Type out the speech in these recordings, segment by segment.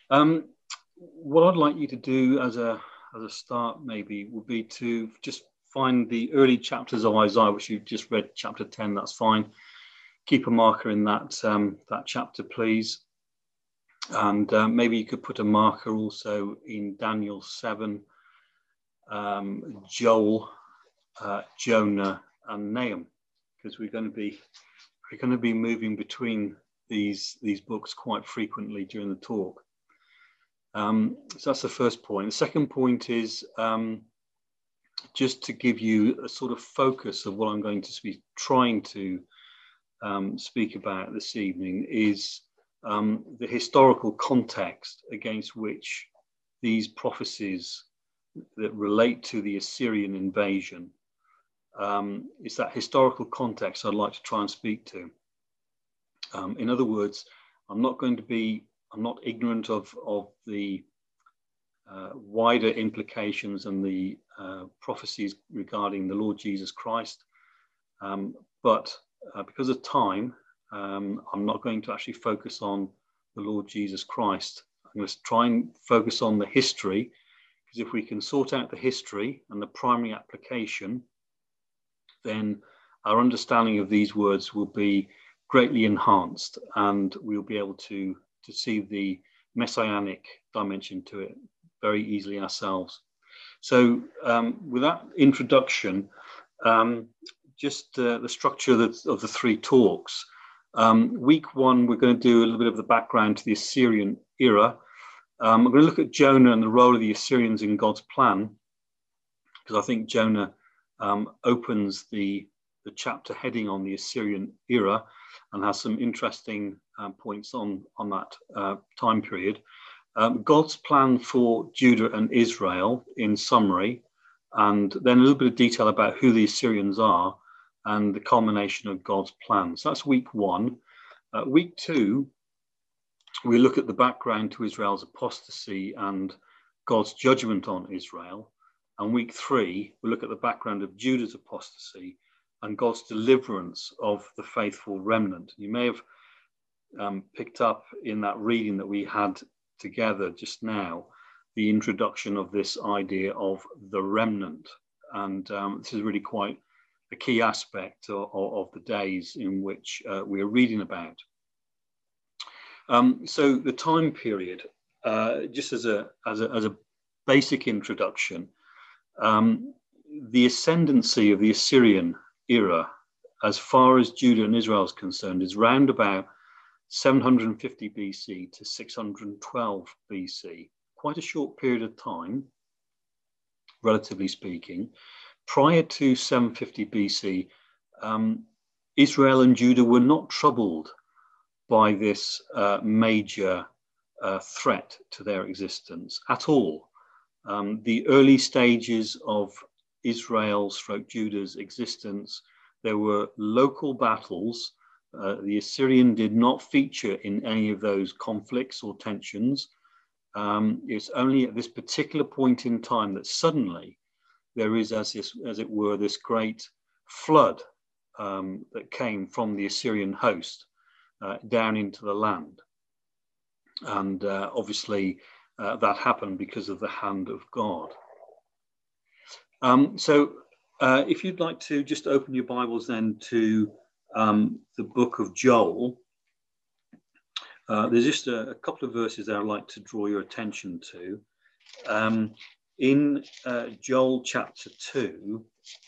Um, what I'd like you to do as a start maybe would be to just find the early chapters of Isaiah, which you've just read, chapter 10. That's fine. Keep a marker in that chapter, please. And maybe you could put a marker also in Daniel 7, Joel, Jonah, and Nahum, because we're going to be moving between these books quite frequently during the talk. So that's the first point. The second point is just to give you a sort of focus of what I'm going to be trying to speak about this evening is the historical context against which these prophecies that relate to the Assyrian invasion, it's that historical context I'd like to try and speak to. In other words, I'm not ignorant of the wider implications and the prophecies regarding the Lord Jesus Christ, but because of time, I'm not going to actually focus on the Lord Jesus Christ. I'm going to try and focus on the history, because if we can sort out the history and the primary application, then our understanding of these words will be greatly enhanced, and we'll be able to see the messianic dimension to it very easily ourselves. So with that introduction, just the structure of the three talks. Week one, we're going to do a little bit of the background to the Assyrian era. I'm going to look at Jonah and the role of the Assyrians in God's plan, because I think Jonah opens the chapter heading on the Assyrian era and has some interesting points on that time period. God's plan for Judah and Israel in summary, and then a little bit of detail about who the Assyrians are and the culmination of God's plan. So that's week one. Week two, we look at the background to Israel's apostasy and God's judgment on Israel. And week three, we look at the background of Judah's apostasy and God's deliverance of the faithful remnant. You may have picked up in that reading that we had together just now, the introduction of this idea of the remnant. And this is really quite a key aspect of the days in which we are reading about. So the time period, just as a basic introduction, the ascendancy of the Assyrian era, as far as Judah and Israel is concerned, is round about 750 BC to 612 BC. Quite a short period of time, relatively speaking. Prior to 750 BC, Israel and Judah were not troubled by this major threat to their existence at all. The early stages of Israel/Judah's existence, there were local battles. The Assyrian did not feature in any of those conflicts or tensions. It's only at this particular point in time that suddenly there is, as it were, this great flood that came from the Assyrian host down into the land. And obviously that happened because of the hand of God. So if you'd like to just open your Bibles then to the book of Joel, there's just a couple of verses that I'd like to draw your attention to. In Joel chapter 2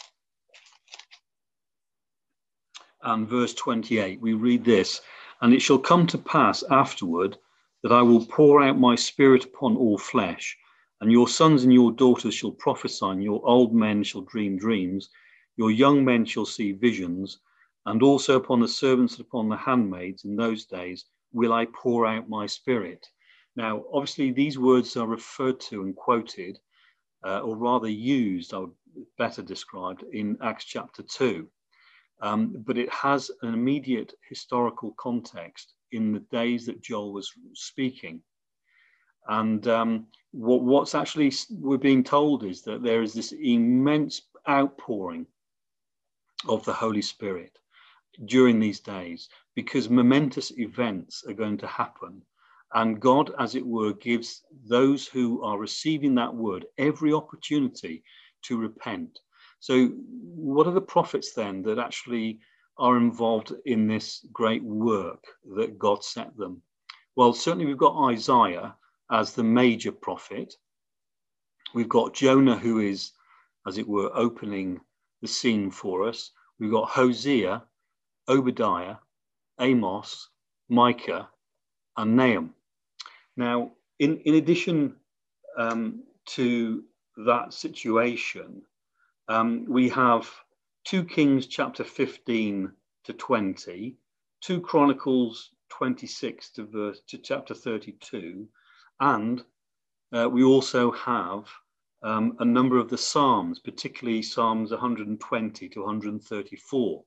and verse 28, we read this: "And it shall come to pass afterward that I will pour out my spirit upon all flesh, and your sons and your daughters shall prophesy, and your old men shall dream dreams, your young men shall see visions, and also upon the servants and upon the handmaids in those days will I pour out my spirit." Now, obviously, these words are referred to and quoted, or rather used, I would better described, in Acts chapter 2. But it has an immediate historical context in the days that Joel was speaking. And what's actually we're being told is that there is this immense outpouring of the Holy Spirit during these days, because momentous events are going to happen And God, as it were, gives those who are receiving that word every opportunity to repent. So what are the prophets then that actually are involved in this great work that God set them? Well, certainly we've got Isaiah as the major prophet. We've got Jonah, who is, as it were, opening the scene for us. We've got Hosea, Obadiah, Amos, Micah, and Nahum. Now, in addition to that situation, we have 2 Kings chapter 15 to 20, 2 Chronicles 26 to chapter 32, and we also have a number of the Psalms, particularly Psalms 120 to 134.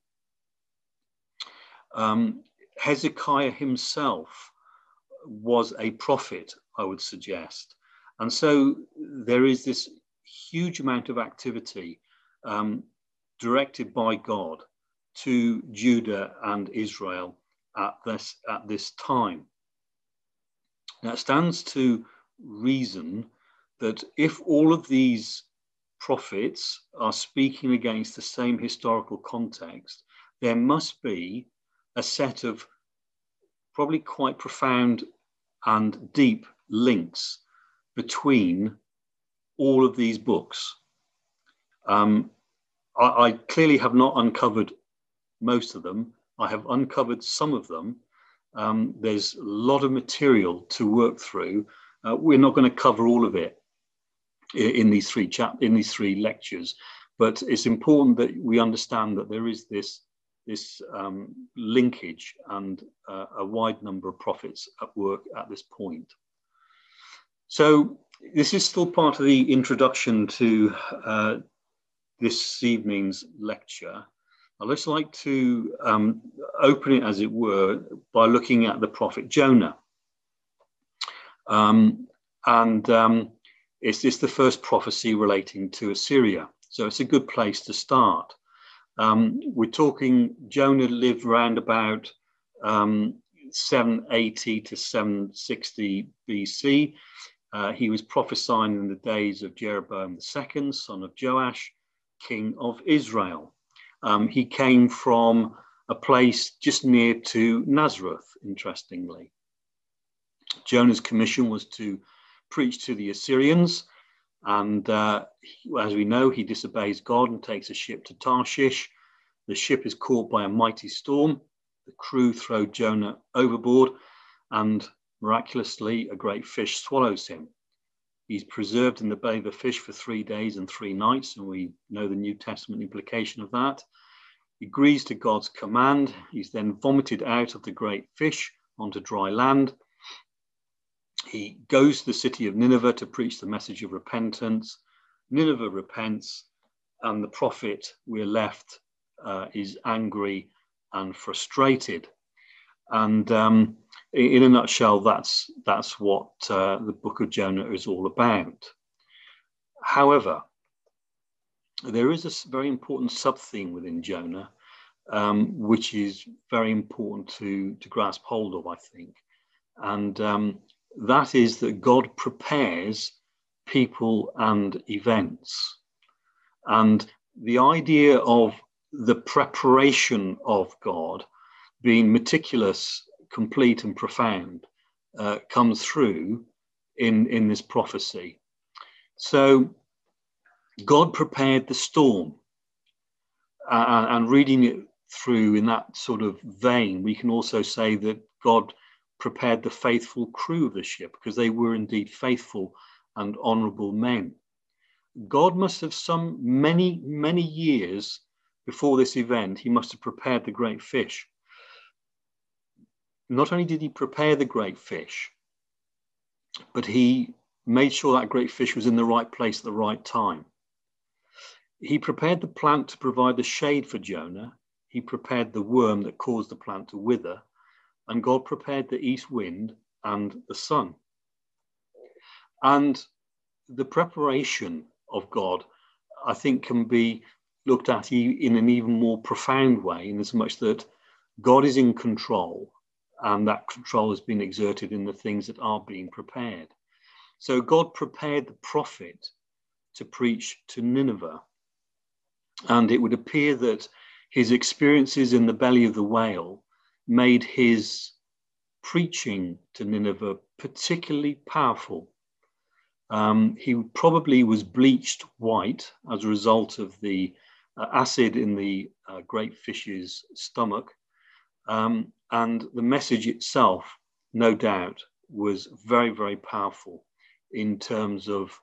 Hezekiah himself was a prophet, I would suggest. And so there is this huge amount of activity directed by God to Judah and Israel at this time. Now, it stands to reason that if all of these prophets are speaking against the same historical context, there must be a set of probably quite profound and deep links between all of these books. I clearly have not uncovered most of them. I have uncovered some of them. There's a lot of material to work through. We're not going to cover all of it in these three lectures, but it's important that we understand that there is this linkage and a wide number of prophets at work at this point. So this is still part of the introduction to this evening's lecture. I'd just like to open it, as it were, by looking at the prophet Jonah. It's the first prophecy relating to Assyria. So it's a good place to start. We're talking, Jonah lived around about 780 to 760 BC. He was prophesying in the days of Jeroboam II, son of Joash, king of Israel. He came from a place just near to Nazareth, interestingly. Jonah's commission was to preach to the Assyrians, and as we know, he disobeys God and takes a ship to Tarshish. The ship is caught by a mighty storm. The crew throw Jonah overboard, and miraculously, a great fish swallows him. He's preserved in the belly of the fish for 3 days and 3 nights, and we know the New Testament implication of that. He agrees to God's command. He's then vomited out of the great fish onto dry land. He goes to the city of Nineveh to preach the message of repentance. Nineveh repents, and the prophet, we're left, is angry and frustrated. And in a nutshell, that's what the book of Jonah is all about. However, there is a very important sub-theme within Jonah, which is very important to grasp hold of, I think. And that is that God prepares people and events. And the idea of the preparation of God being meticulous, complete, and profound comes through in this prophecy. So God prepared the storm, and reading it through in that sort of vein, we can also say that God prepared the faithful crew of the ship, because they were indeed faithful and honorable men. God must have many years before this event, he must have prepared the great fish. Not only did he prepare the great fish, but he made sure that great fish was in the right place at the right time. He prepared the plant to provide the shade for Jonah. He prepared the worm that caused the plant to wither. And God prepared the east wind and the sun. And the preparation of God, I think, can be looked at in an even more profound way, in as much that God is in control, and that control has been exerted in the things that are being prepared. So God prepared the prophet to preach to Nineveh, and it would appear that his experiences in the belly of the whale made his preaching to Nineveh particularly powerful. He probably was bleached white as a result of the acid in the great fish's stomach. And the message itself, no doubt, was very, very powerful in terms of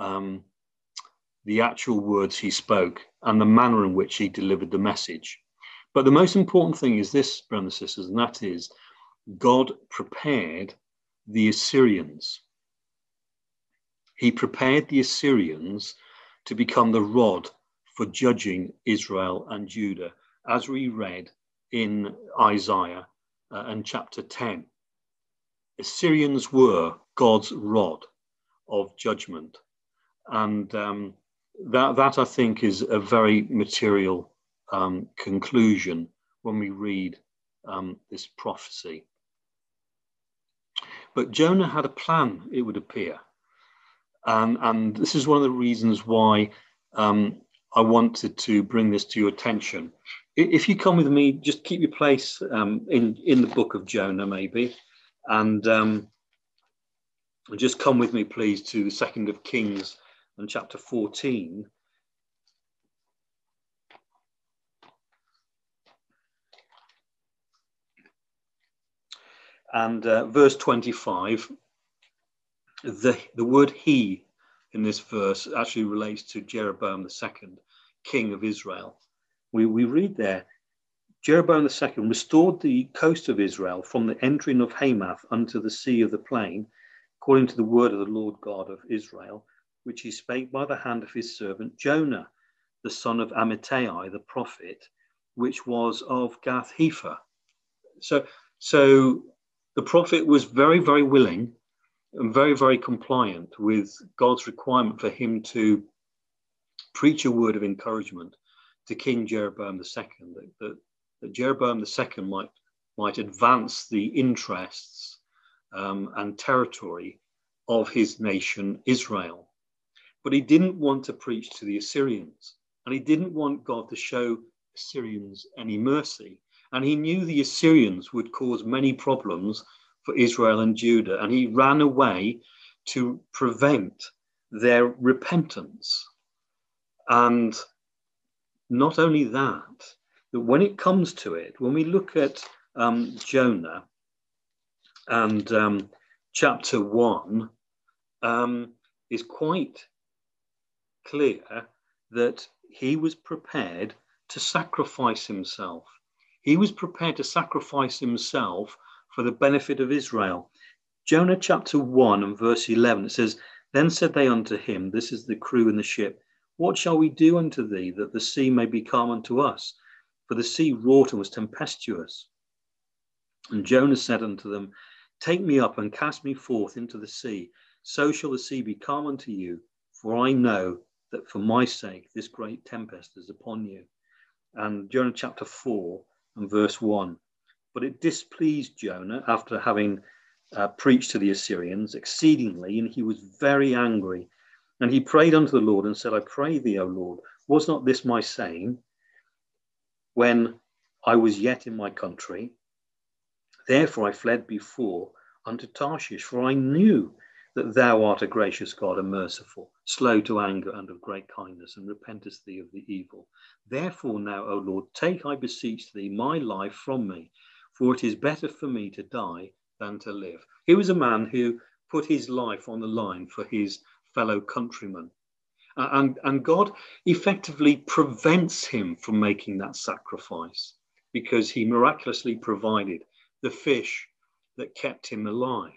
the actual words he spoke and the manner in which he delivered the message. But the most important thing is this, brothers and sisters, and that is God prepared the Assyrians. He prepared the Assyrians to become the rod for judging Israel and Judah, as we read in Isaiah and chapter 10. Assyrians were God's rod of judgment. And that I think is a very material conclusion when we read this prophecy. But Jonah had a plan, it would appear. And this is one of the reasons why I wanted to bring this to your attention. If you come with me, just keep your place in the book of Jonah, maybe. And just come with me, please, to the 2nd of Kings and chapter 14. And verse 25, the word he in this verse actually relates to Jeroboam II, king of Israel. We read there, Jeroboam II restored the coast of Israel from the entering of Hamath unto the sea of the plain, according to the word of the Lord God of Israel, which he spake by the hand of his servant Jonah, the son of Amittai, the prophet, which was of Gath-hepher. So the prophet was very, very willing and very, very compliant with God's requirement for him to preach a word of encouragement to King Jeroboam II, that Jeroboam II might advance the interests and territory of his nation, Israel. But he didn't want to preach to the Assyrians, and he didn't want God to show Assyrians any mercy. And he knew the Assyrians would cause many problems for Israel and Judah, and he ran away to prevent their repentance. And not only that, that when it comes to it, when we look at Jonah and chapter 1, is quite clear that he was prepared to sacrifice himself. He was prepared to sacrifice himself for the benefit of Israel. Jonah chapter 1 and verse 11, it says, Then said they unto him, this is the crew in the ship, What shall we do unto thee, that the sea may be calm unto us? For the sea wrought and was tempestuous. And Jonah said unto them, Take me up and cast me forth into the sea, so shall the sea be calm unto you, for I know that for my sake this great tempest is upon you. And Jonah chapter 4 and verse 1. But it displeased Jonah, after having preached to the Assyrians exceedingly, and he was very angry. And he prayed unto the Lord and said, I pray thee, O Lord, was not this my saying when I was yet in my country? Therefore I fled before unto Tarshish, for I knew that thou art a gracious God and merciful, slow to anger and of great kindness, and repentest thee of the evil. Therefore now, O Lord, take, I beseech thee, my life from me, for it is better for me to die than to live. He was a man who put his life on the line for his fellow countrymen. And God effectively prevents him from making that sacrifice, because he miraculously provided the fish that kept him alive.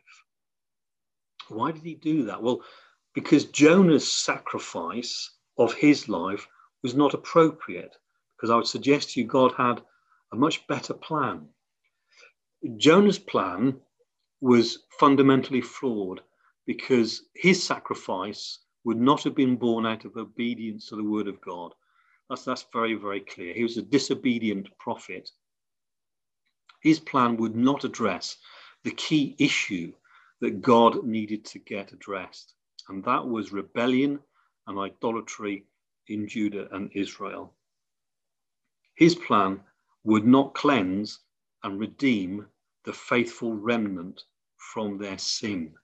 Why did he do that? Well, because Jonah's sacrifice of his life was not appropriate, because I would suggest to you God had a much better plan. Jonah's plan was fundamentally flawed, because his sacrifice would not have been born out of obedience to the word of God. That's very, very clear. He was a disobedient prophet. His plan would not address the key issue that God needed to get addressed, and that was rebellion and idolatry in Judah and Israel. His plan would not cleanse and redeem the faithful remnant from their sin.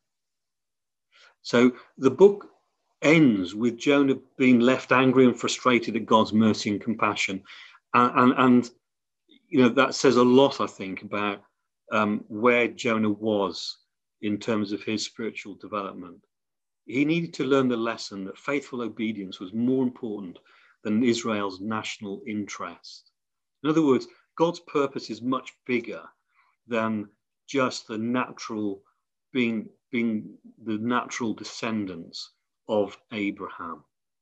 So the book ends with Jonah being left angry and frustrated at God's mercy and compassion. And you know, that says a lot, I think, about where Jonah was in terms of his spiritual development. He needed to learn the lesson that faithful obedience was more important than Israel's national interest. In other words, God's purpose is much bigger than just the natural being the natural descendants of Abraham.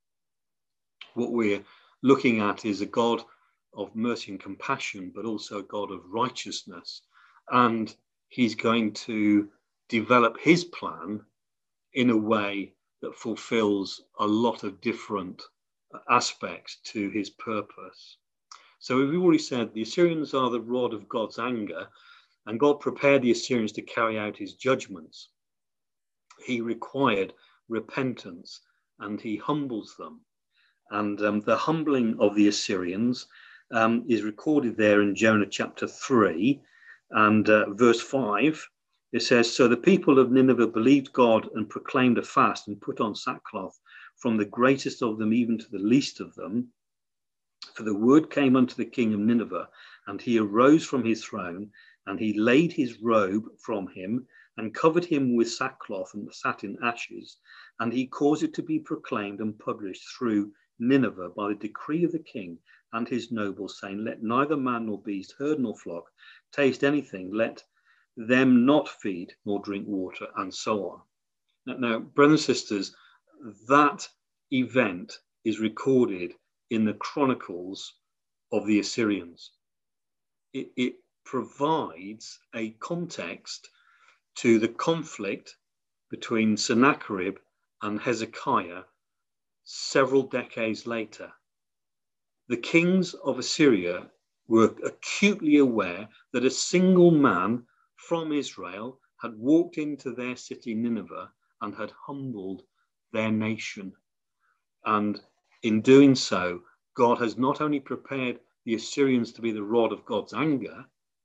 What we're looking at is a God of mercy and compassion, but also a God of righteousness. And he's going to develop his plan in a way that fulfills a lot of different aspects to his purpose. So we've already said the Assyrians are the rod of God's anger, and God prepared the Assyrians to carry out his judgments. He required repentance, and he humbles them. And the humbling of the Assyrians is recorded there in Jonah chapter 3 and verse 5. It says, "So the people of Nineveh believed God and proclaimed a fast and put on sackcloth, from the greatest of them even to the least of them. For the word came unto the king of Nineveh, and he arose from his throne, and he laid his robe from him, and covered him with sackcloth and sat in ashes. And he caused it to be proclaimed and published through Nineveh by the decree of the king and his nobles, saying, Let neither man nor beast, herd nor flock, taste anything, let them not feed nor drink water," and so on. Now, brothers and sisters, that event is recorded in the Chronicles of the Assyrians. It provides a context to the conflict between Sennacherib and Hezekiah several decades later. The kings of Assyria were acutely aware that a single man from Israel had walked into their city Nineveh and had humbled their nation. And in doing so, God has not only prepared the Assyrians to be the rod of God's anger,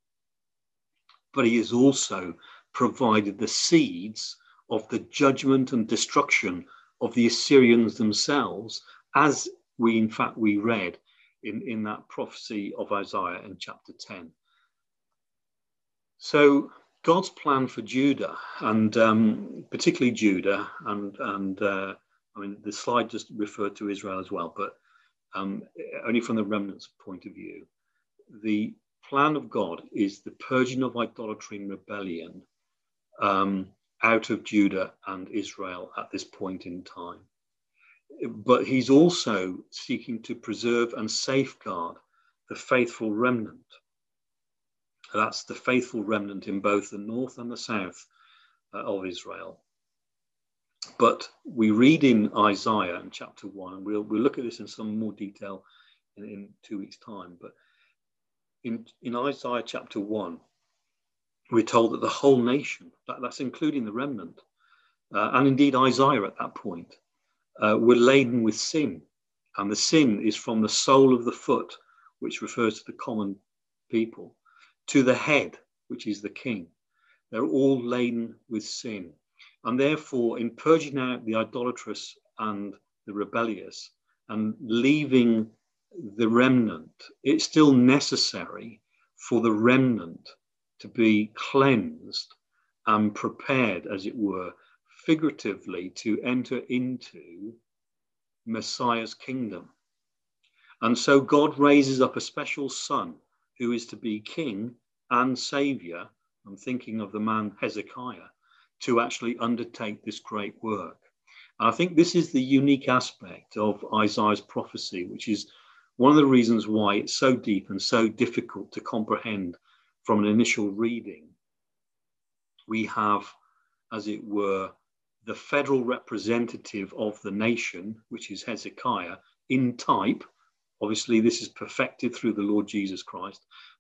but he has also provided the seeds of the judgment and destruction of the Assyrians themselves, as we read in that prophecy of Isaiah in chapter 10. So God's plan for Judah, and particularly Judah, and I mean, the slide just referred to Israel as well, but only from the remnant's point of view. The plan of God is the purging of idolatry and rebellion out of Judah and Israel at this point in time. But he's also seeking to preserve and safeguard the faithful remnant. That's the faithful remnant in both the north and the south of Israel. But we read in Isaiah in chapter 1, and we'll look at this in some more detail in 2 weeks' time. But in Isaiah chapter 1, we're told that the whole nation, that's including the remnant, and indeed Isaiah at that point, were laden with sin. And the sin is from the sole of the foot, which refers to the common people, to the head, which is the king. They're all laden with sin. And therefore, in purging out the idolatrous and the rebellious and leaving the remnant, it's still necessary for the remnant to be cleansed and prepared, as it were, figuratively to enter into Messiah's kingdom. And so God raises up a special son who is to be king and savior. I'm thinking of the man Hezekiah, to actually undertake this great work. And I think this is the unique aspect of Isaiah's prophecy, which is one of the reasons why it's so deep and so difficult to comprehend from an initial reading. We have, as it were, the federal representative of the nation, which is Hezekiah, in type. Obviously, this is perfected through the Lord Jesus Christ,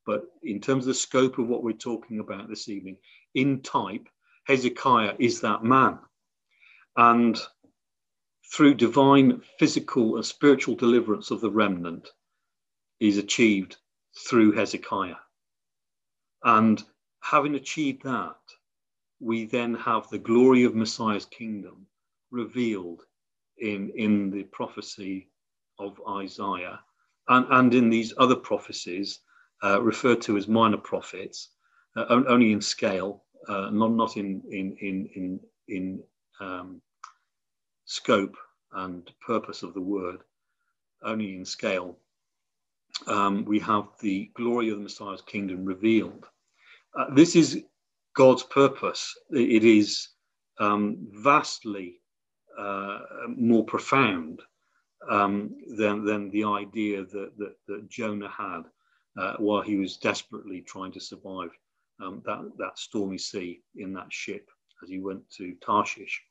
But in terms of the scope of what we're talking about this evening, in type, Hezekiah is that man. And through divine physical and spiritual deliverance of the remnant is achieved through Hezekiah. And having achieved that, we then have the glory of Messiah's kingdom revealed in the prophecy of Isaiah and in these other prophecies referred to as minor prophets, only in scale, not in scope and purpose of the word, only in scale. We have the glory of the Messiah's kingdom revealed. This is God's purpose. It is vastly more profound than the idea that Jonah had while he was desperately trying to survive that stormy sea in that ship as he went to Tarshish.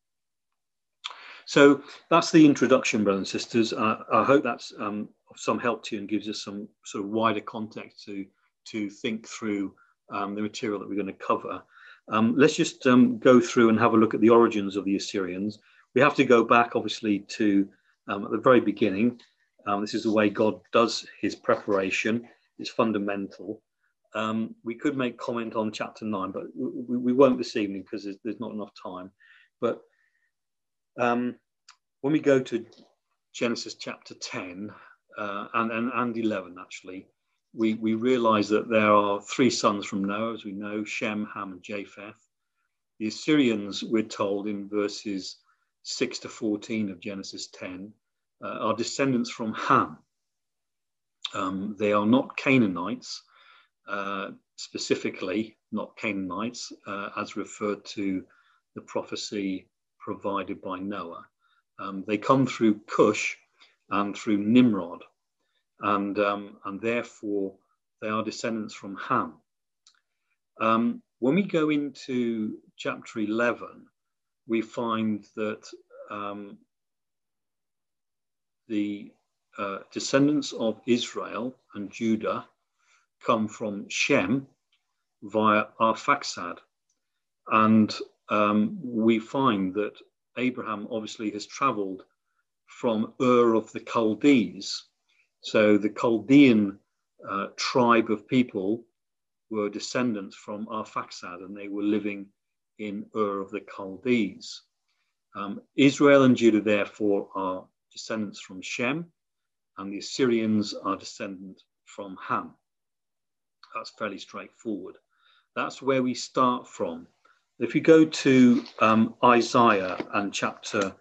So that's the introduction, brothers and sisters. I hope that's of some help to you and gives us some sort of wider context to think through the material that we're going to cover. Let's just go through and have a look at the origins of the Assyrians. We have to go back, obviously, to at the very beginning. This is the way God does his preparation. It's fundamental. We could make comment on chapter 9, but we won't this evening because there's not enough time. But when we go to Genesis chapter 10 and 11, actually, we realize that there are three sons from Noah, as we know, Shem, Ham, and Japheth. The Assyrians, we're told in verses 6 to 14 of Genesis 10, are descendants from Ham. They are not Canaanites, specifically not Canaanites, as referred to the prophecy provided by Noah. They come through Cush and through Nimrod, and therefore they are descendants from Ham. When we go into chapter 11, we find that the descendants of Israel and Judah come from Shem via Arphaxad. And we find that Abraham obviously has traveled from Ur of the Chaldees. So the Chaldean tribe of people were descendants from Arphaxad, and they were living in Ur of the Chaldees. Israel and Judah, therefore, are descendants from Shem, and the Assyrians are descendants from Ham. That's fairly straightforward. That's where we start from. If you go to Isaiah and chapter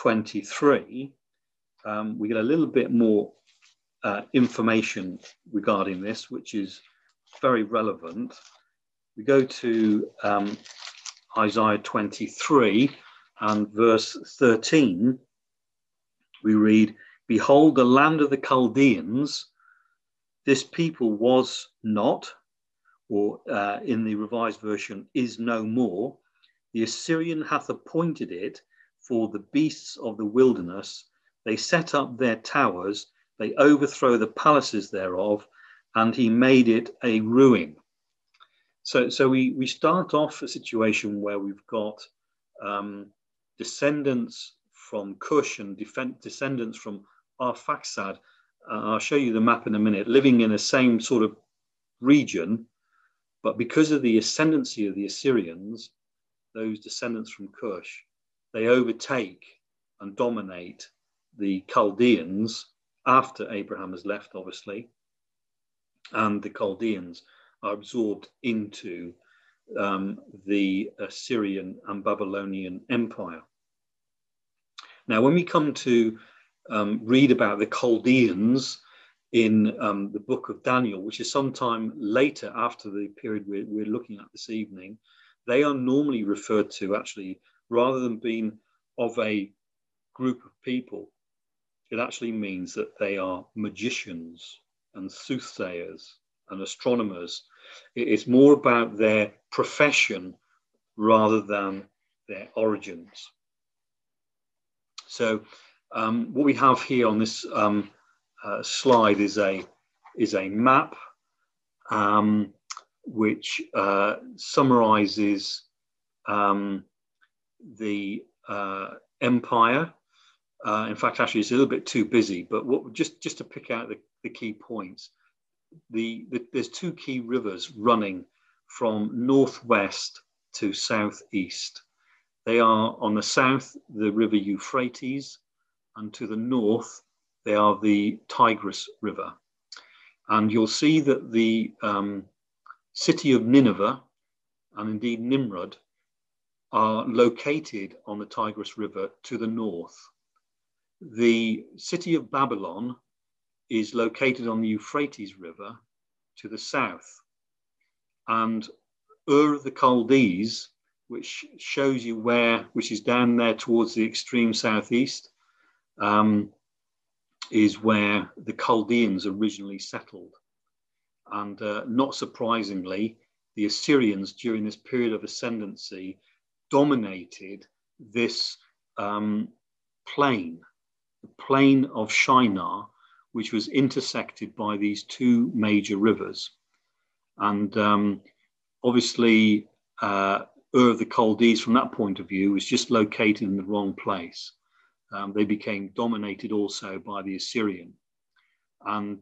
23, we get a little bit more information regarding this, which is very relevant. We go to Isaiah 23 and verse 13. We read, "Behold, the land of the Chaldeans, this people was not," or in the Revised Version, "is no more. The Assyrian hath appointed it for the beasts of the wilderness. They set up their towers, they overthrow the palaces thereof, and he made it a ruin." So we start off a situation where we've got descendants from Cush and descendants from Arphaxad. I'll show you the map in a minute, living in the same sort of region, but because of the ascendancy of the Assyrians, those descendants from Cush, they overtake and dominate the Chaldeans after Abraham has left, obviously, and the Chaldeans are absorbed into the Assyrian and Babylonian Empire. Now, when we come to read about the Chaldeans in the book of Daniel, which is sometime later after the period we're looking at this evening, they are normally referred to, actually, rather than being of a group of people, it actually means that they are magicians and soothsayers and astronomers. It's more about their profession rather than their origins. So what we have here on this slide is a map which summarizes the empire. In fact, actually, it's a little bit too busy, but just to pick out the key points, there's two key rivers running from northwest to southeast. They are on the south, the river Euphrates, and to the north, they are the Tigris River. And you'll see that the city of Nineveh, and indeed Nimrud, are located on the Tigris River to the north. The city of Babylon is located on the Euphrates River to the south. And Ur of the Chaldees, which shows you which is down there towards the extreme southeast, is where the Chaldeans originally settled. And not surprisingly, the Assyrians during this period of ascendancy dominated this plain, the plain of Shinar, which was intersected by these two major rivers. And obviously, Ur of the Chaldees, from that point of view, was just located in the wrong place. They became dominated also by the Assyrian. And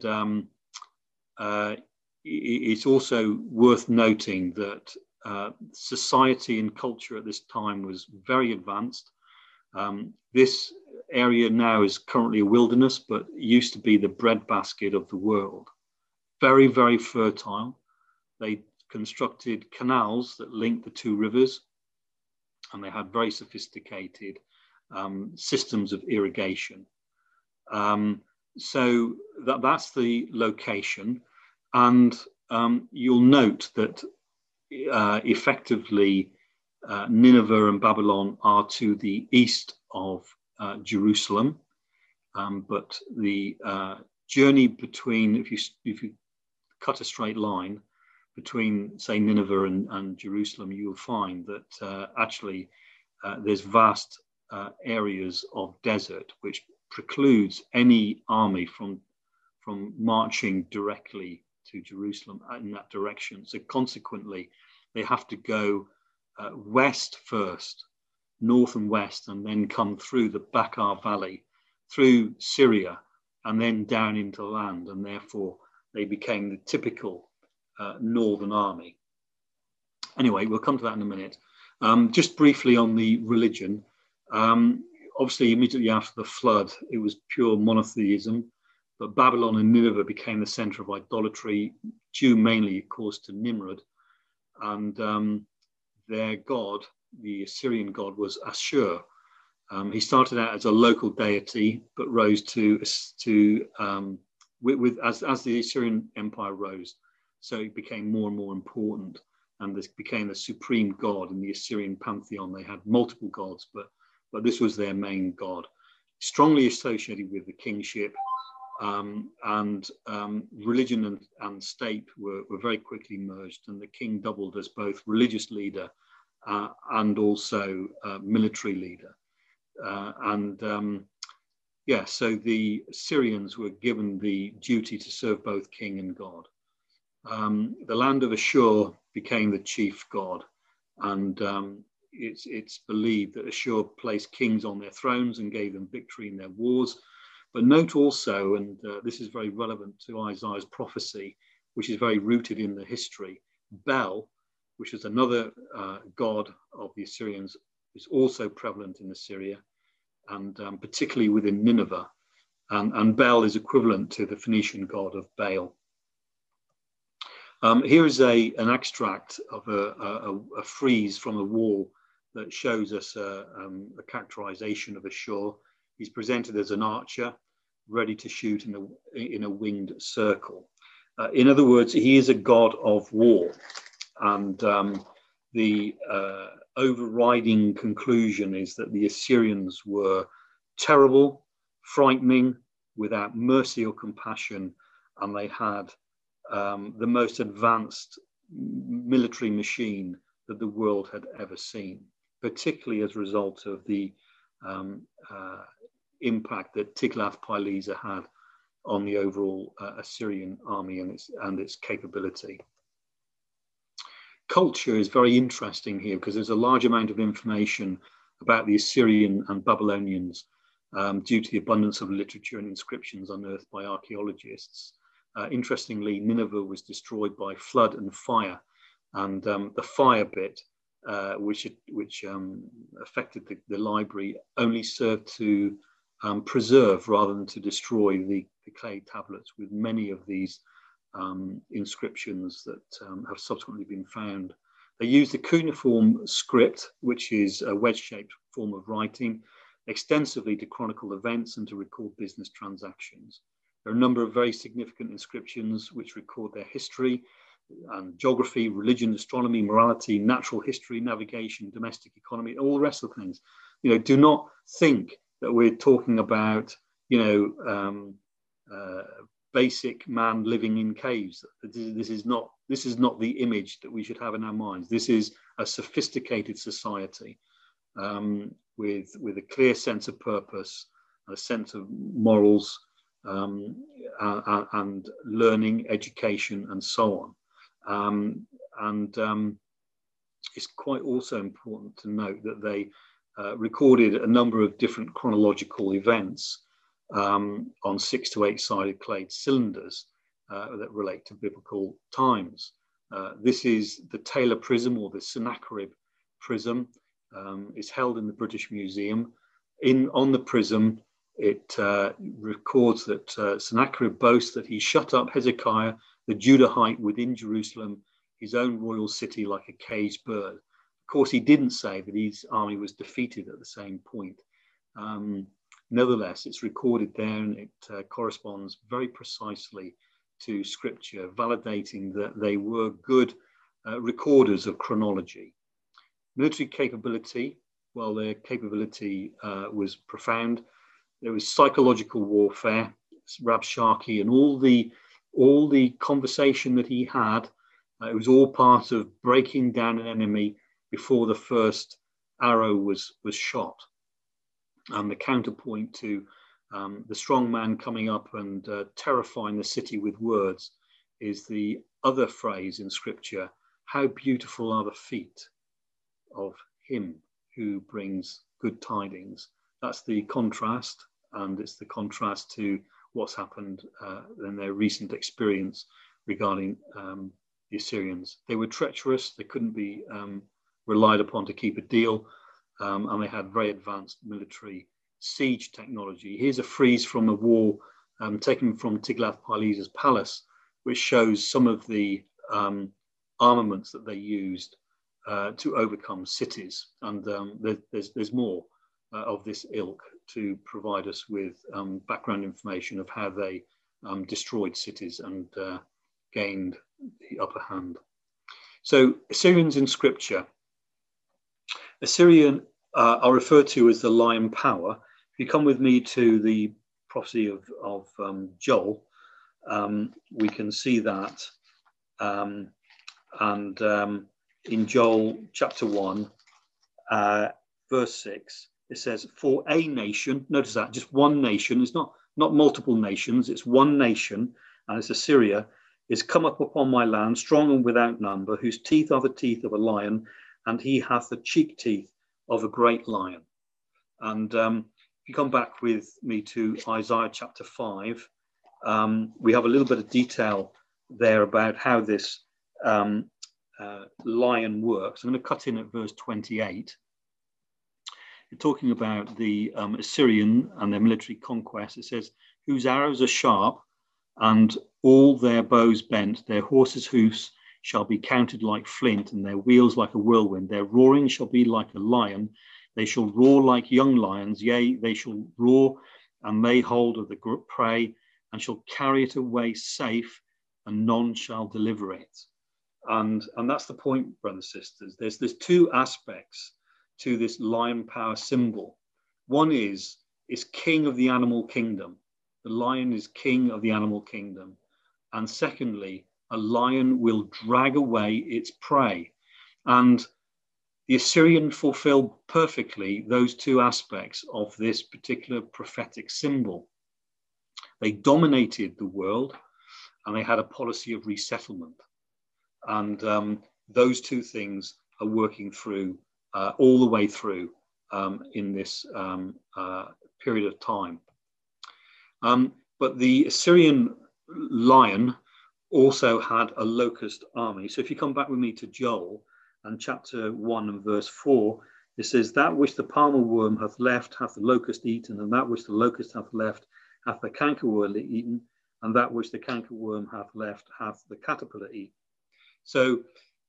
it's also worth noting that society and culture at this time was very advanced. This area now is currently a wilderness, but used to be the breadbasket of the world. Very, very fertile. They constructed canals that linked the two rivers, and they had very sophisticated systems of irrigation. So that's the location. And you'll note that effectively Nineveh and Babylon are to the east of Jerusalem, but the journey between, if you cut a straight line between, say, Nineveh and Jerusalem, you'll find that actually there's vast areas of desert which precludes any army from marching directly to Jerusalem in that direction. So consequently, they have to go west first, north and west, and then come through the Bekaa Valley, through Syria, and then down into land. And therefore, they became the typical northern army. Anyway, we'll come to that in a minute. Just briefly on the religion. Obviously, immediately after the flood, it was pure monotheism. But Babylon and Nineveh became the center of idolatry, due mainly, of course, to Nimrud. And their god, the Assyrian god, was Ashur. He started out as a local deity, but rose as the Assyrian Empire rose. So it became more and more important. And this became the supreme god in the Assyrian pantheon. They had multiple gods, but this was their main god. Strongly associated with the kingship. Religion and state were very quickly merged, and the king doubled as both religious leader and also military leader. So the Assyrians were given the duty to serve both king and god. The land of Ashur became the chief god, and it's believed that Ashur placed kings on their thrones and gave them victory in their wars. But note also, and this is very relevant to Isaiah's prophecy, which is very rooted in the history, Bel, which is another god of the Assyrians, is also prevalent in Assyria, and particularly within Nineveh. And Bel is equivalent to the Phoenician god of Baal. Here is an extract of a frieze from a wall that shows us a characterization of Ashur. He's presented as an archer, ready to shoot in a winged circle. In other words, he is a god of war. And the overriding conclusion is that the Assyrians were terrible, frightening, without mercy or compassion, and they had the most advanced military machine that the world had ever seen, particularly as a result of the impact that Tiglath-Pileser had on the overall Assyrian army and its capability. Culture is very interesting here because there's a large amount of information about the Assyrian and Babylonians due to the abundance of literature and inscriptions unearthed by archaeologists. Interestingly, Nineveh was destroyed by flood and fire, and the fire bit, which affected the library, only served to preserve rather than to destroy the clay tablets, with many of these inscriptions that have subsequently been found. They used the cuneiform script, which is a wedge-shaped form of writing, extensively to chronicle events and to record business transactions. There are a number of very significant inscriptions which record their history and geography, religion, astronomy, morality, natural history, navigation, domestic economy, all the rest of the things. You know, do not think that we're talking about, you know, basic man living in caves. This is not the image that we should have in our minds. This is a sophisticated society with a clear sense of purpose, a sense of morals, and learning, education, and so on. It's quite also important to note that they recorded a number of different chronological events on 6 to 8 sided clay cylinders that relate to biblical times. This is the Taylor Prism, or the Sennacherib Prism. It's held in the British Museum. On the prism, it records that Sennacherib boasts that he shut up Hezekiah, the Judahite, within Jerusalem, his own royal city, like a caged bird. Of course, he didn't say that his army was defeated at the same point. Nevertheless, it's recorded there, and it corresponds very precisely to scripture, validating that they were good recorders of chronology. Military capability, well, their capability was profound. There was psychological warfare, Rabshakeh, and all the conversation that he had. It was all part of breaking down an enemy before the first arrow was shot. And the counterpoint to the strong man coming up and terrifying the city with words is the other phrase in scripture: how beautiful are the feet of him who brings good tidings. That's the contrast, and it's the contrast to what's happened in their recent experience regarding the Assyrians. They were treacherous, they couldn't be relied upon to keep a deal, and they had very advanced military siege technology. Here's a frieze from a wall taken from Tiglath-Pileser's palace, which shows some of the armaments that they used to overcome cities. And there's more of this ilk to provide us with background information of how they destroyed cities and gained the upper hand. So Assyrians in scripture. Assyrian are referred to as the lion power. If you come with me to the prophecy of Joel, we can see that. In Joel chapter 1, verse 6, it says, for a nation, notice that, just one nation, it's not multiple nations, it's one nation, and it's Assyria, is come up upon my land, strong and without number, whose teeth are the teeth of a lion, and he hath the cheek teeth of a great lion. And if you come back with me to Isaiah chapter 5, we have a little bit of detail there about how this lion works. I'm going to cut in at verse 28. You're talking about the Assyrian and their military conquest. It says, whose arrows are sharp and all their bows bent, their horses' hoofs shall be counted like flint, and their wheels like a whirlwind. Their roaring shall be like a lion. They shall roar like young lions. Yea, they shall roar and lay hold of the prey, and shall carry it away safe, and none shall deliver it. And that's the point, brothers and sisters. There's two aspects to this lion power symbol. One is king of the animal kingdom. The lion is king of the animal kingdom. And secondly, a lion will drag away its prey. And the Assyrian fulfilled perfectly those two aspects of this particular prophetic symbol. They dominated the world, and they had a policy of resettlement. And those two things are working through all the way through in this period of time. But the Assyrian lion also had a locust army. So if you come back with me to Joel and chapter 1 and verse 4, it says, that which the palmer worm hath left hath the locust eaten, and that which the locust hath left hath the cankerworm eaten, and that which the cankerworm hath left hath the caterpillar eaten. So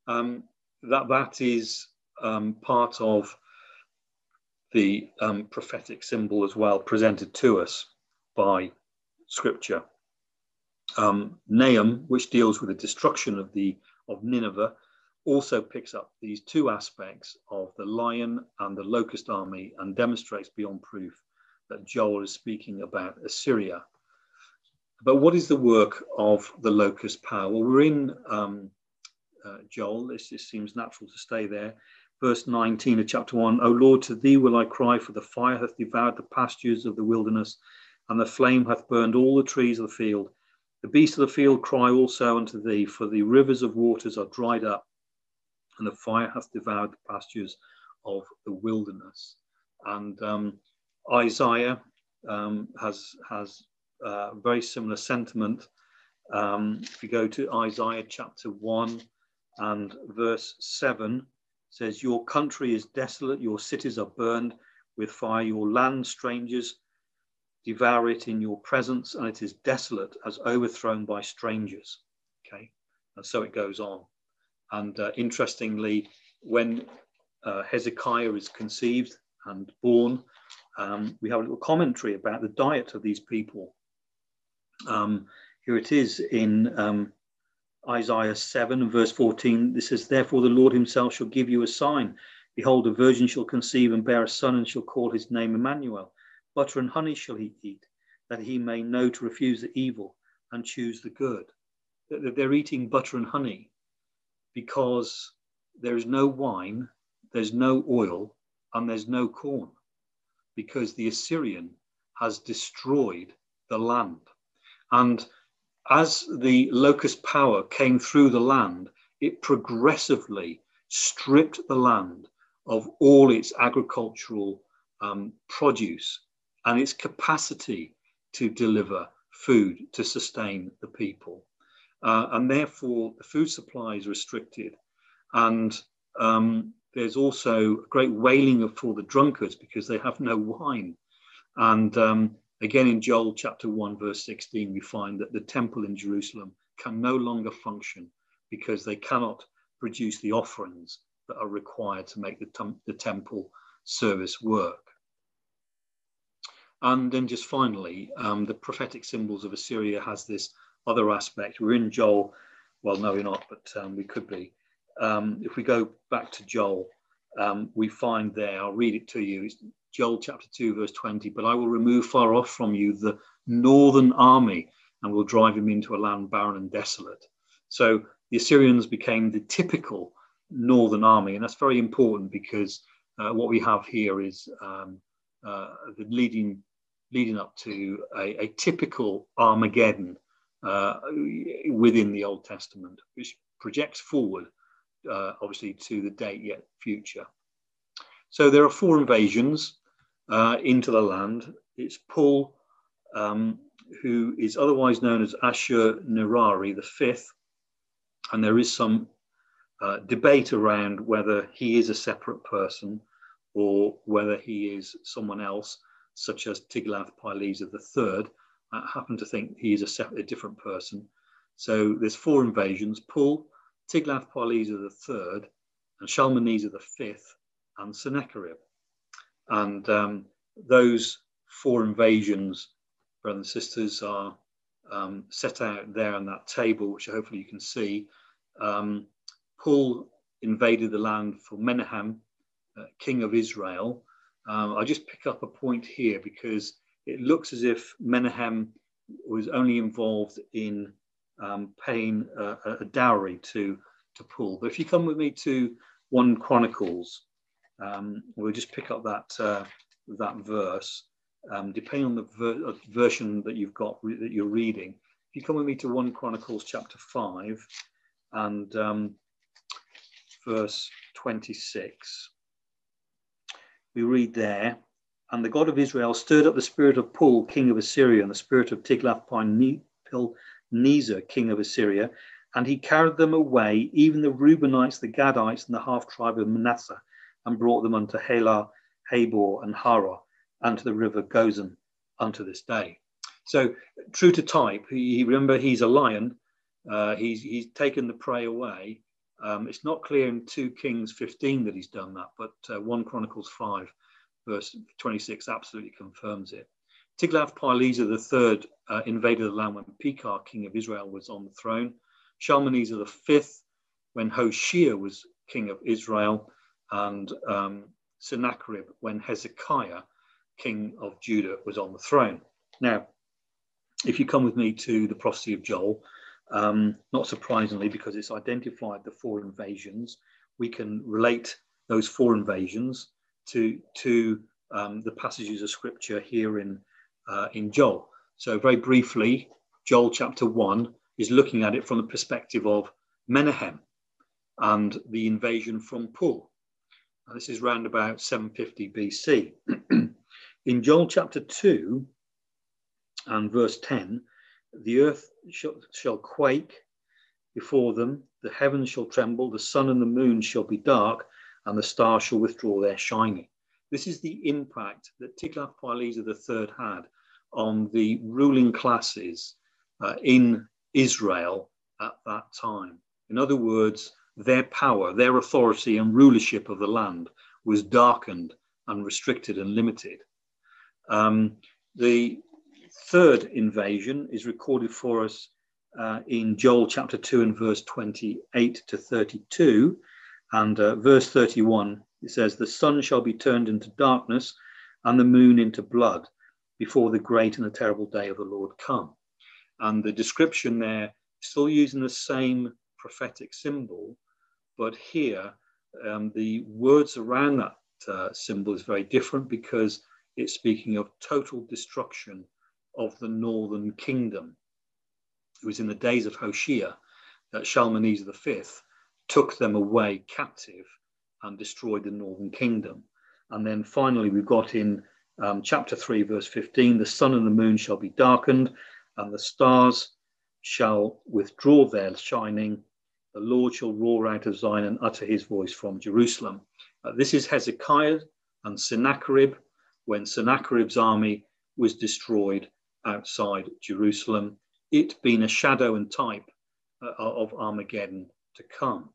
that is part of the prophetic symbol as well, presented to us by Scripture. Nahum, which deals with the destruction of Nineveh, also picks up these two aspects of the lion and the locust army and demonstrates beyond proof that Joel is speaking about Assyria. But what is the work of the locust power? Well, we're in Joel. It seems natural to stay there. Verse 19 of chapter 1, O Lord, to thee will I cry, for the fire hath devoured the pastures of the wilderness, and the flame hath burned all the trees of the field. The beasts of the field cry also unto thee, for the rivers of waters are dried up, and the fire hath devoured the pastures of the wilderness. And Isaiah has a very similar sentiment. If you go to Isaiah chapter 1 and verse 7, says, your country is desolate, your cities are burned with fire, your land strangers devour it in your presence, and it is desolate as overthrown by strangers. Okay, and so it goes on. And interestingly, when Hezekiah is conceived and born, we have a little commentary about the diet of these people. Here it is in Isaiah 7 verse 14. This says, therefore the Lord himself shall give you a sign. Behold, a virgin shall conceive and bear a son, and shall call his name Emmanuel. Butter and honey shall he eat, that he may know to refuse the evil and choose the good. They're eating butter and honey because there is no wine, there's no oil, and there's no corn, because the Assyrian has destroyed the land. And as the locust power came through the land, it progressively stripped the land of all its agricultural produce and its capacity to deliver food to sustain the people. And therefore, the food supply is restricted. And there's also a great wailing for the drunkards because they have no wine. And again, in Joel chapter 1, verse 16, we find that the temple in Jerusalem can no longer function because they cannot produce the offerings that are required to make the temple service work. And then just finally, the prophetic symbols of Assyria has this other aspect. We're in Joel, well, no, we're not, but we could be. If we go back to Joel, we find there, I'll read it to you, it's Joel chapter 2, verse 20, but I will remove far off from you the northern army and will drive him into a land barren and desolate. So the Assyrians became the typical northern army, and that's very important because what we have here is the leading up to a typical Armageddon within the Old Testament, which projects forward, obviously, to the date yet future. So there are 4 invasions into the land. It's Pul, who is otherwise known as Ashur-Nirari the 5th, and there is some debate around whether he is a separate person or whether he is someone else, such as Tiglath-Pileser III. I happen to think he is a different person. So there's 4 invasions: Pul, Tiglath-Pileser III, and Shalmaneser V, and Sennacherib. And those 4 invasions, brothers and sisters, are set out there on that table, which hopefully you can see. Pul invaded the land for Menahem, king of Israel. I'll just pick up a point here because it looks as if Menahem was only involved in paying a dowry to Pul. But if you come with me to 1 Chronicles, we'll just pick up that verse. depending on the version that you've got, that you're reading. If you come with me to 1 Chronicles chapter 5 and verse 26, we read there, "And the God of Israel stirred up the spirit of Pul, king of Assyria, and the spirit of Tiglath-Pileser, king of Assyria, and he carried them away, even the Reubenites, the Gadites, and the half-tribe of Manasseh, and brought them unto Halah, Habor, and Harah, and to the river Gozan unto this day." So, true to type, remember, he's a lion. He's taken the prey away. It's not clear in 2 Kings 15 that he's done that, but 1 Chronicles 5, verse 26 absolutely confirms it. Tiglath-Pileser III invaded the land when Pekah, king of Israel, was on the throne. Shalmaneser V, when Hoshea was king of Israel, and Sennacherib, when Hezekiah, king of Judah, was on the throne. Now, if you come with me to the prophecy of Joel, not surprisingly, because it's identified the 4 invasions, we can relate those 4 invasions to the passages of scripture here in Joel. So very briefly, Joel chapter 1 is looking at it from the perspective of Menahem and the invasion from Pul. And this is round about 750 BC. In Joel chapter 2 and verse 10, "The earth shall quake before them, the heavens shall tremble, the sun and the moon shall be dark, and the stars shall withdraw their shining." This is the impact that Tiglath-Pileser III had on the ruling classes in Israel at that time. In other words, their power, their authority and rulership of the land was darkened and restricted and limited. The 3rd invasion is recorded for us in Joel chapter 2 and verse 28 to 32. And verse 31, it says, "The sun shall be turned into darkness and the moon into blood before the great and the terrible day of the Lord come." And the description there, still using the same prophetic symbol, but here the words around that symbol is very different, because it's speaking of total destruction of the northern kingdom. It was in the days of Hoshea that Shalmaneser V took them away captive and destroyed the northern kingdom. And then finally we've got in chapter 3 verse 15, "The sun and the moon shall be darkened and the stars shall withdraw their shining. The Lord shall roar out of Zion and utter his voice from Jerusalem." This is Hezekiah and Sennacherib, when Sennacherib's army was destroyed outside Jerusalem, it being a shadow and type of Armageddon to come.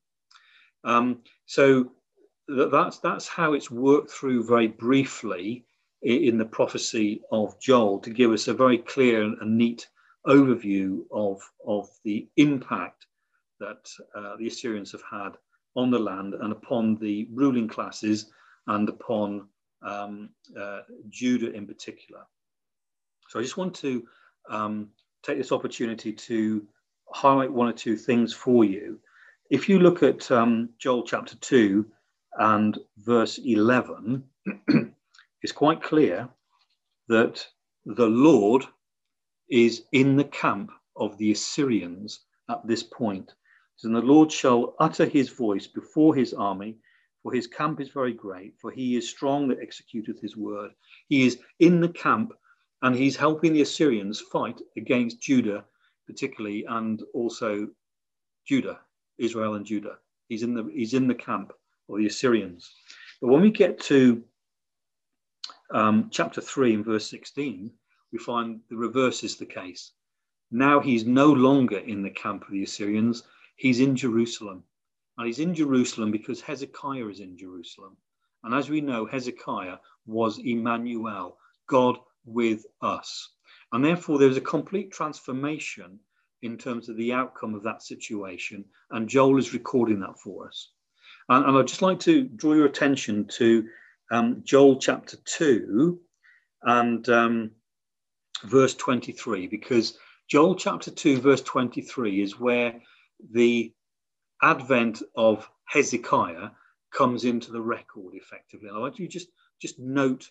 So that's how it's worked through very briefly in the prophecy of Joel, to give us a very clear and neat overview of the impact that the Assyrians have had on the land and upon the ruling classes and upon Judah in particular. So I just want to take this opportunity to highlight 1 or 2 things for you. If you look at Joel chapter 2 and verse 11, it's quite clear that the Lord is in the camp of the Assyrians at this point. "And the Lord shall utter his voice before his army, for his camp is very great, for he is strong that executeth his word." He is in the camp, and he's helping the Assyrians fight against Judah particularly, and also Judah, Israel and Judah. He's in the camp of the Assyrians. But when we get to chapter 3 and verse 16, we find the reverse is the case. Now he's no longer in the camp of the Assyrians, he's in Jerusalem. And he's in Jerusalem because Hezekiah is in Jerusalem. And as we know, Hezekiah was Emmanuel, God with us. And therefore there's a complete transformation in terms of the outcome of that situation. And Joel is recording that for us. And I'd just like to draw your attention to Joel chapter 2 and verse 23, because Joel chapter 2 verse 23 is where the advent of Hezekiah comes into the record effectively. And I'd like you just note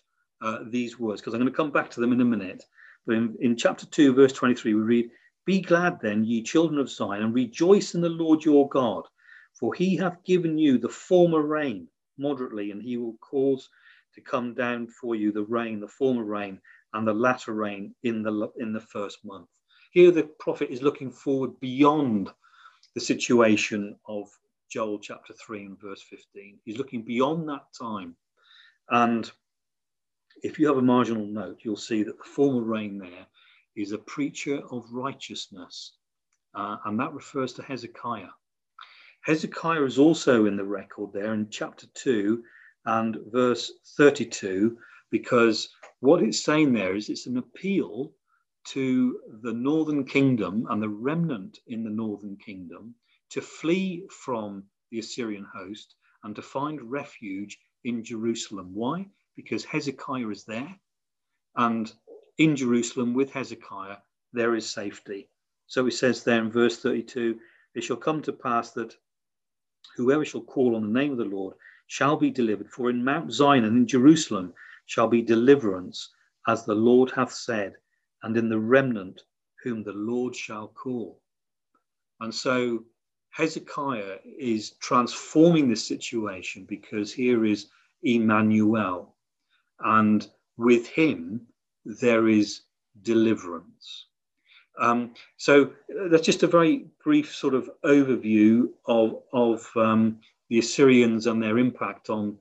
these words, because I'm going to come back to them in a minute. But in chapter 2, verse 23, we read, "Be glad then, ye children of Zion, and rejoice in the Lord your God, for he hath given you the former rain moderately, and he will cause to come down for you the rain, the former rain, and the latter rain in the first month." Here the prophet is looking forward beyond the situation of Joel chapter 3 and verse 15. He's looking beyond that time. And if you have a marginal note, you'll see that the former rain there is a preacher of righteousness. And that refers to Hezekiah. Hezekiah is also in the record there in chapter 2 and verse 32, because what it's saying there is it's an appeal to the northern kingdom and the remnant in the northern kingdom to flee from the Assyrian host and to find refuge in Jerusalem. Why? Because Hezekiah is there, and in Jerusalem with Hezekiah there is safety. So it says there in verse 32, "It shall come to pass that whoever shall call on the name of the Lord shall be delivered, for in Mount Zion and in Jerusalem shall be deliverance, as the Lord hath said, and in the remnant whom the Lord shall call." And so Hezekiah is transforming this situation, because here is Emmanuel, and with him there is deliverance. So that's just a very brief sort of overview of the Assyrians and their impact on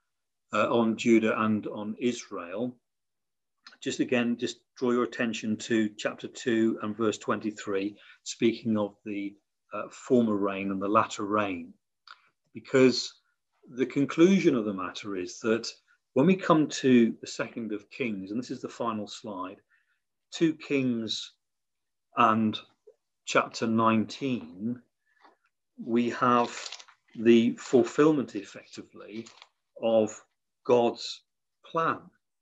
Judah and on Israel. Just draw your attention to chapter 2 and verse 23, speaking of the former rain and the latter rain, because the conclusion of the matter is that when we come to the 2nd of Kings, and this is the final slide, 2 Kings and chapter 19, we have the fulfillment effectively of God's plan.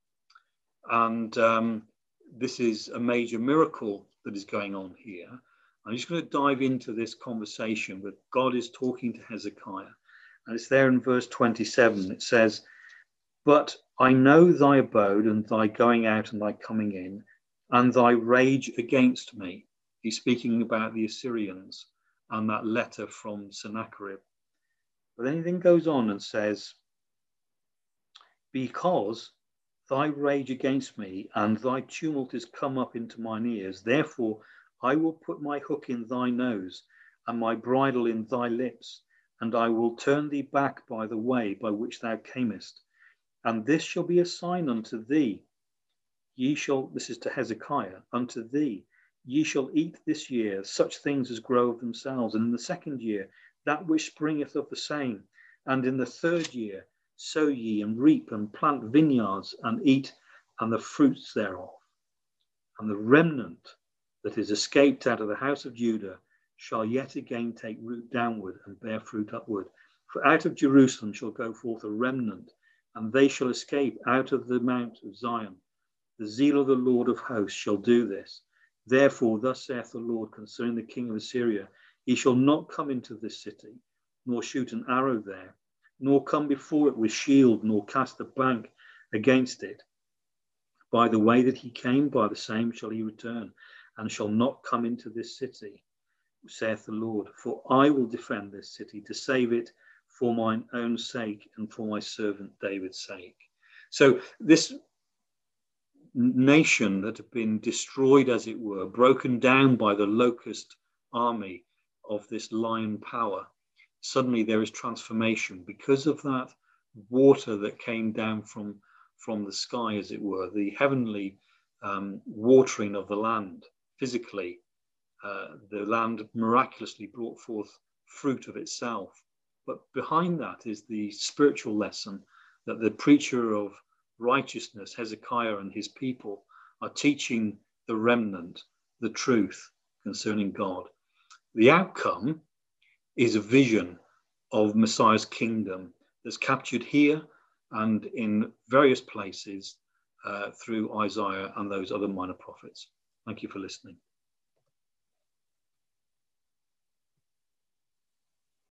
And this is a major miracle that is going on here. I'm just going to dive into this conversation where God is talking to Hezekiah. And it's there in verse 27. It says, "But I know thy abode and thy going out and thy coming in, and thy rage against me." He's speaking about the Assyrians and that letter from Sennacherib. But then he then goes on and says, "Because thy rage against me and thy tumult is come up into mine ears, therefore I will put my hook in thy nose and my bridle in thy lips, and I will turn thee back by the way by which thou camest. And this shall be a sign unto thee. Ye shall," this is to Hezekiah, "unto thee, ye shall eat this year such things as grow of themselves, and in the 2nd year that which springeth of the same, and in the 3rd year sow ye and reap and plant vineyards and eat and the fruits thereof. And the remnant that is escaped out of the house of Judah shall yet again take root downward and bear fruit upward. For out of Jerusalem shall go forth a remnant, and they shall escape out of the mount of Zion. The zeal of the Lord of hosts shall do this. Therefore, thus saith the Lord concerning the king of Assyria, he shall not come into this city, nor shoot an arrow there, nor come before it with shield, nor cast a bank against it. By the way that he came, by the same shall he return, and shall not come into this city, saith the Lord. For I will defend this city to save it for mine own sake and for my servant David's sake." So this nation that had been destroyed, as it were, broken down by the locust army of this lion power, suddenly there is transformation because of that water that came down from the sky, as it were, the heavenly watering of the land. Physically, the land miraculously brought forth fruit of itself. But behind that is the spiritual lesson that the preacher of righteousness, Hezekiah, and his people are teaching the remnant the truth concerning God. The outcome is a vision of Messiah's kingdom that's captured here and in various places through Isaiah and those other minor prophets. Thank you for listening.